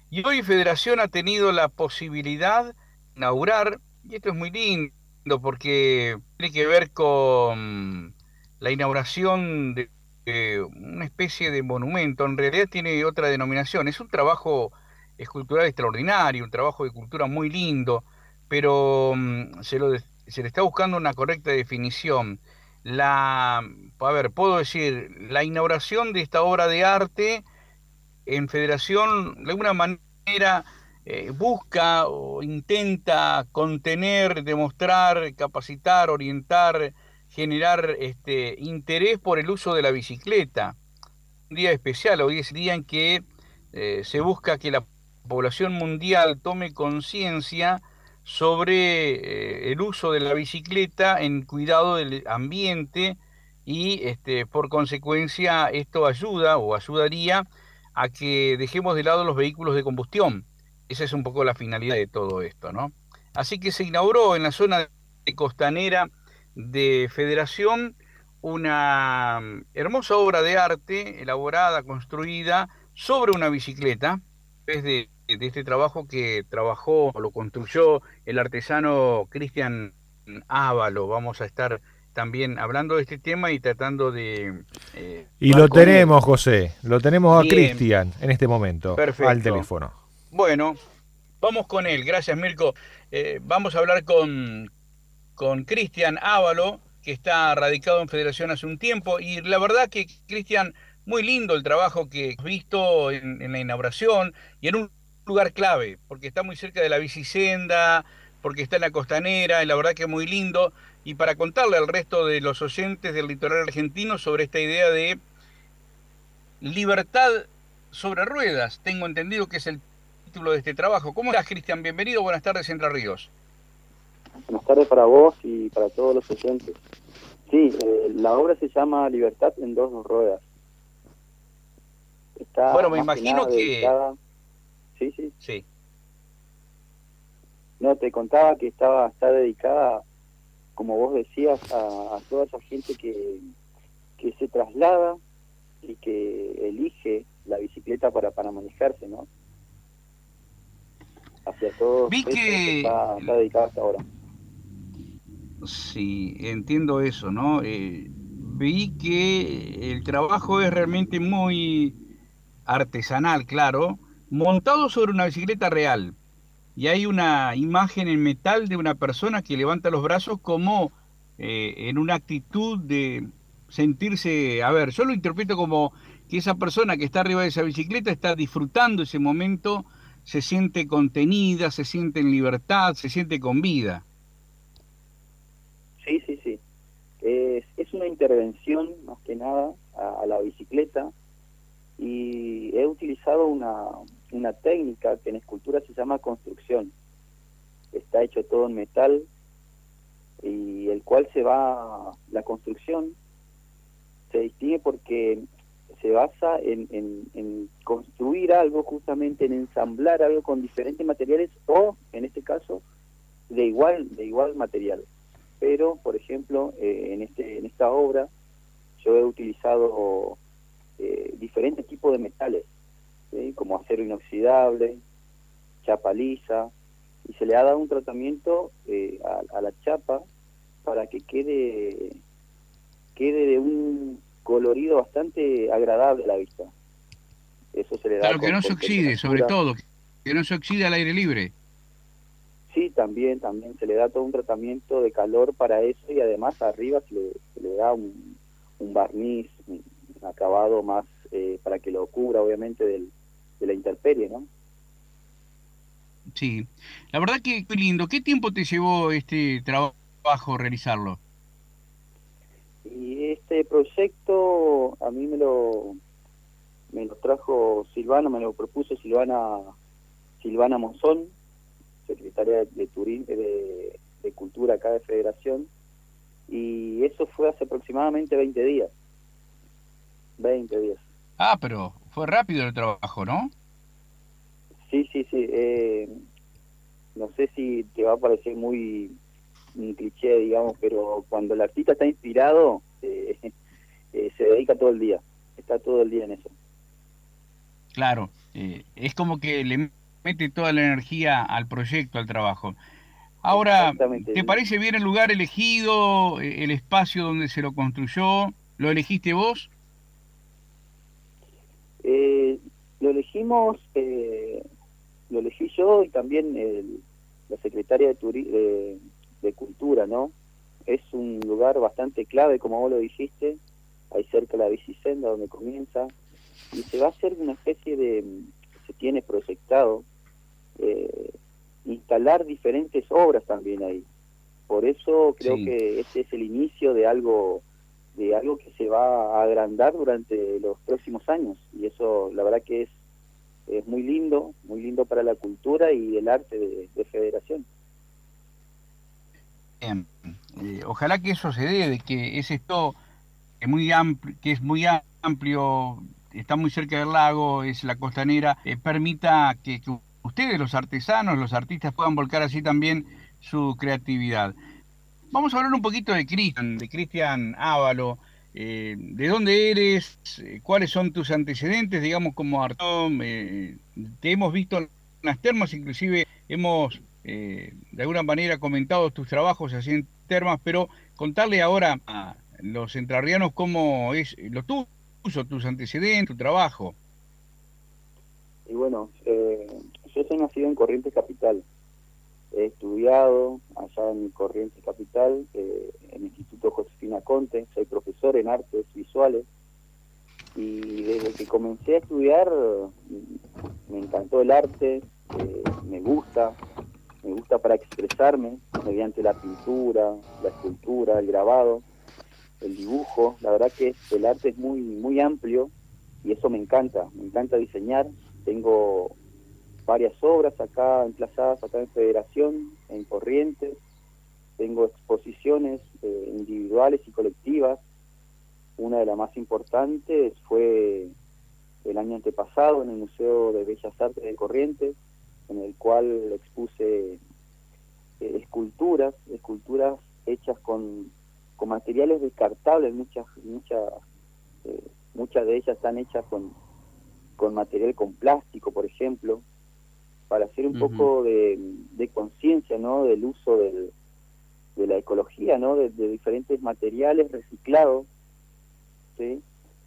Y hoy Federación ha tenido la posibilidad de inaugurar, y esto es muy lindo porque tiene que ver con la inauguración de una especie de monumento. En realidad tiene otra denominación. Es un trabajo escultural extraordinario, un trabajo de cultura muy lindo, pero se le está buscando una correcta definición. A ver, puedo decir, la inauguración de esta obra de arte en Federación de alguna manera busca o intenta contener, demostrar, capacitar, orientar, generar interés por el uso de la bicicleta. Un día especial, hoy es el día en que se busca que la población mundial tome conciencia sobre el uso de la bicicleta en cuidado del ambiente y por consecuencia esto ayuda o ayudaría a que dejemos de lado los vehículos de combustión. Esa es un poco la finalidad de todo esto, ¿no? Así que se inauguró en la zona de costanera de Federación una hermosa obra de arte elaborada, construida sobre una bicicleta, de este trabajo que trabajó, lo construyó el artesano Cristian Ávalo. Vamos a estar también hablando de este tema y tratando de Y hablar lo con él. tenemos, José, lo tenemos a Bien, Cristian en este momento, al perfecto. teléfono. Bueno, vamos con él. Gracias, Mirko. Vamos a hablar con Cristian Ávalo, que está radicado en Federación hace un tiempo, y la verdad que, Cristian, muy lindo el trabajo que has visto en la inauguración y en un lugar clave, porque está muy cerca de la bicisenda, porque está en la costanera, y la verdad que es muy lindo, y para contarle al resto de los oyentes del litoral argentino sobre esta idea de libertad sobre ruedas, tengo entendido que es el título de este trabajo. ¿Cómo estás, Cristian? Bienvenido, buenas tardes, Entre Ríos. Buenas tardes para vos y para todos los oyentes. Sí, la obra se llama Libertad en dos ruedas. Está Bueno, me más que imagino nada que... dedicada, sí, sí. Sí. No, te contaba que está dedicada, como vos decías, a toda esa gente que se traslada y que elige la bicicleta para manejarse, ¿no? Hacia todos Vi ellos que, está dedicada hasta ahora. sí, entiendo eso, ¿no? Vi que el trabajo es realmente muy artesanal, claro, montado sobre una bicicleta real. Y hay una imagen en metal de una persona que levanta los brazos como en una actitud de sentirse, a ver, yo lo interpreto como que esa persona que está arriba de esa bicicleta está disfrutando ese momento, se siente contenida, se siente en libertad, se siente con vida. Sí, sí, sí. Es una intervención, más que nada, a la bicicleta y he utilizado una técnica que en escultura se llama construcción. Está hecho todo en metal y el cual la construcción se distingue porque se basa en construir algo, justamente en ensamblar algo con diferentes materiales o, en este caso, de igual material. Pero, por ejemplo, en esta obra yo he utilizado diferentes tipos de metales, ¿sí? Como acero inoxidable, chapa lisa, y se le ha dado un tratamiento a la chapa para que quede de un colorido bastante agradable a la vista. Eso se le da Claro, que no se con oxide, sobre temperatura. todo, que no se oxide al aire libre. Sí, también se le da todo un tratamiento de calor para eso y además arriba se le da un barniz, un acabado más para que lo cubra obviamente de la intemperie, ¿no? Sí, la verdad que qué lindo. ¿Qué tiempo te llevó este trabajo realizarlo? Y este proyecto a mí me lo trajo Silvana, me lo propuso Silvana Monzón, secretaria de Turismo de Cultura acá de Federación, y eso fue hace aproximadamente 20 días, 20 días. Ah, pero fue rápido el trabajo, ¿no? Sí, sí, sí, no sé si te va a parecer muy un cliché, digamos, pero cuando el artista está inspirado, se dedica todo el día, está todo el día en eso. Claro. Es como que le mete toda la energía al proyecto, al trabajo. Ahora, Exactamente. ¿te parece bien el lugar elegido, el espacio donde se lo construyó? ¿Lo elegiste vos? Eh, lo elegimos, lo elegí yo y también la secretaria de Cultura, ¿no? Es un lugar bastante clave, como vos lo dijiste, ahí cerca de la bicisenda donde comienza, y se va a hacer una especie de, se tiene proyectado, instalar diferentes obras también ahí. Por eso creo Sí. que este es el inicio de algo que se va a agrandar durante los próximos años, y eso la verdad que es muy lindo para la cultura y el arte de Federación. Bien. Ojalá que eso se dé, de que es esto que es muy amplio, está muy cerca del lago, es la costanera, permita que ustedes, los artesanos, los artistas, puedan volcar así también su creatividad. Vamos a hablar un poquito de Cristian Ávalo. ¿De dónde eres? ¿Cuáles son tus antecedentes, digamos, como artista? Te hemos visto en las termas, inclusive hemos de alguna manera comentado tus trabajos así en termas, pero contarle ahora a los entrerrianos cómo es lo tuyo, tus antecedentes, tu trabajo. Y bueno, yo soy nacido en Corrientes Capital. He estudiado allá en Corrientes Capital, en el Instituto Josefina Conte, soy profesor en artes visuales, y desde que comencé a estudiar me encantó el arte, me gusta para expresarme mediante la pintura, la escultura, el grabado, el dibujo. La verdad que el arte es muy amplio y eso me encanta diseñar. Tengo varias obras acá emplazadas acá en Federación, en Corrientes. Tengo exposiciones individuales y colectivas. Una de las más importantes fue el año antepasado en el Museo de Bellas Artes de Corrientes, en el cual expuse esculturas hechas con materiales descartables. Muchas de ellas están hechas con material con plástico, por ejemplo, para hacer un poco de conciencia, ¿no?, del uso de la ecología, ¿no?, de diferentes materiales reciclados, ¿sí?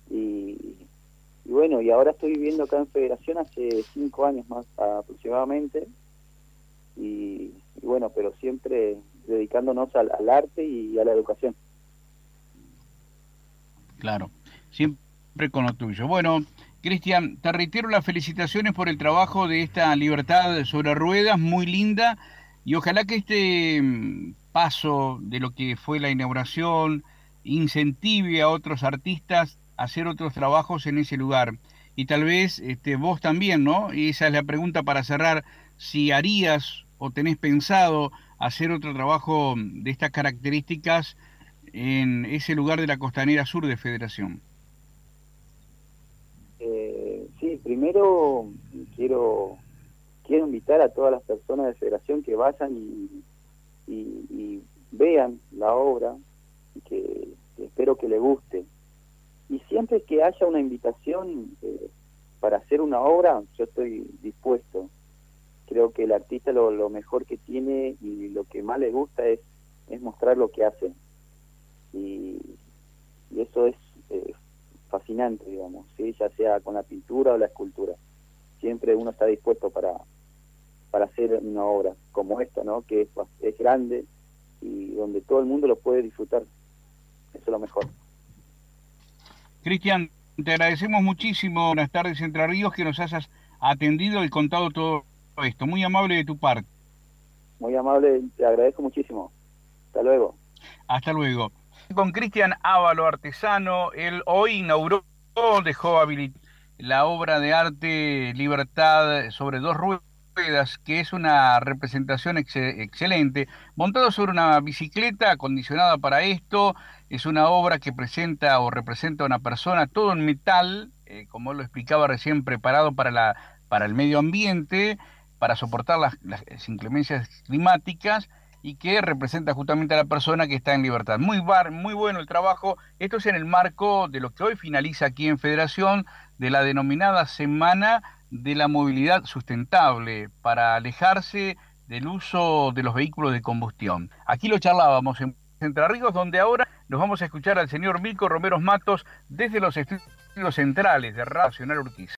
Y bueno, y ahora estoy viviendo acá en Federación hace 5 años más aproximadamente, y bueno, pero siempre dedicándonos al arte y a la educación. Claro, siempre con lo tuyo. Bueno, Cristian, te reitero las felicitaciones por el trabajo de esta Libertad sobre Ruedas, muy linda, y ojalá que este paso de lo que fue la inauguración incentive a otros artistas a hacer otros trabajos en ese lugar. Y tal vez vos también, ¿no? Y esa es la pregunta para cerrar, si harías o tenés pensado hacer otro trabajo de estas características en ese lugar de la costanera sur de Federación. Sí, primero quiero invitar a todas las personas de Federación que vayan y vean la obra, y que espero que les guste. Y siempre que haya una invitación para hacer una obra, yo estoy dispuesto. Creo que el artista lo mejor que tiene y lo que más le gusta es mostrar lo que hace. Y eso es fascinante, digamos, ¿sí?, ya sea con la pintura o la escultura. Siempre uno está dispuesto para hacer una obra como esta, ¿no?, que es grande y donde todo el mundo lo puede disfrutar. Eso es lo mejor. Cristian, te agradecemos muchísimo. Buenas tardes, Entre Ríos, que nos hayas atendido y contado todo esto. Muy amable de tu parte. Muy amable, te agradezco muchísimo. Hasta luego. Hasta luego. Con Cristian Ávalo, artesano, él hoy inauguró, dejó habilitar la obra de arte Libertad sobre dos ruedas, que es una representación excelente, montado sobre una bicicleta acondicionada para esto. Es una obra que presenta o representa a una persona, todo en metal, como él lo explicaba recién, preparado para el medio ambiente, para soportar las inclemencias climáticas, y que representa justamente a la persona que está en libertad. Muy bueno el trabajo. Esto es en el marco de lo que hoy finaliza aquí en Federación, de la denominada Semana de la movilidad sustentable para alejarse del uso de los vehículos de combustión. Aquí lo charlábamos en Entre Ríos, donde ahora nos vamos a escuchar al señor Milko Romeros Matos desde los estudios centrales de Radio Nacional Urquiza.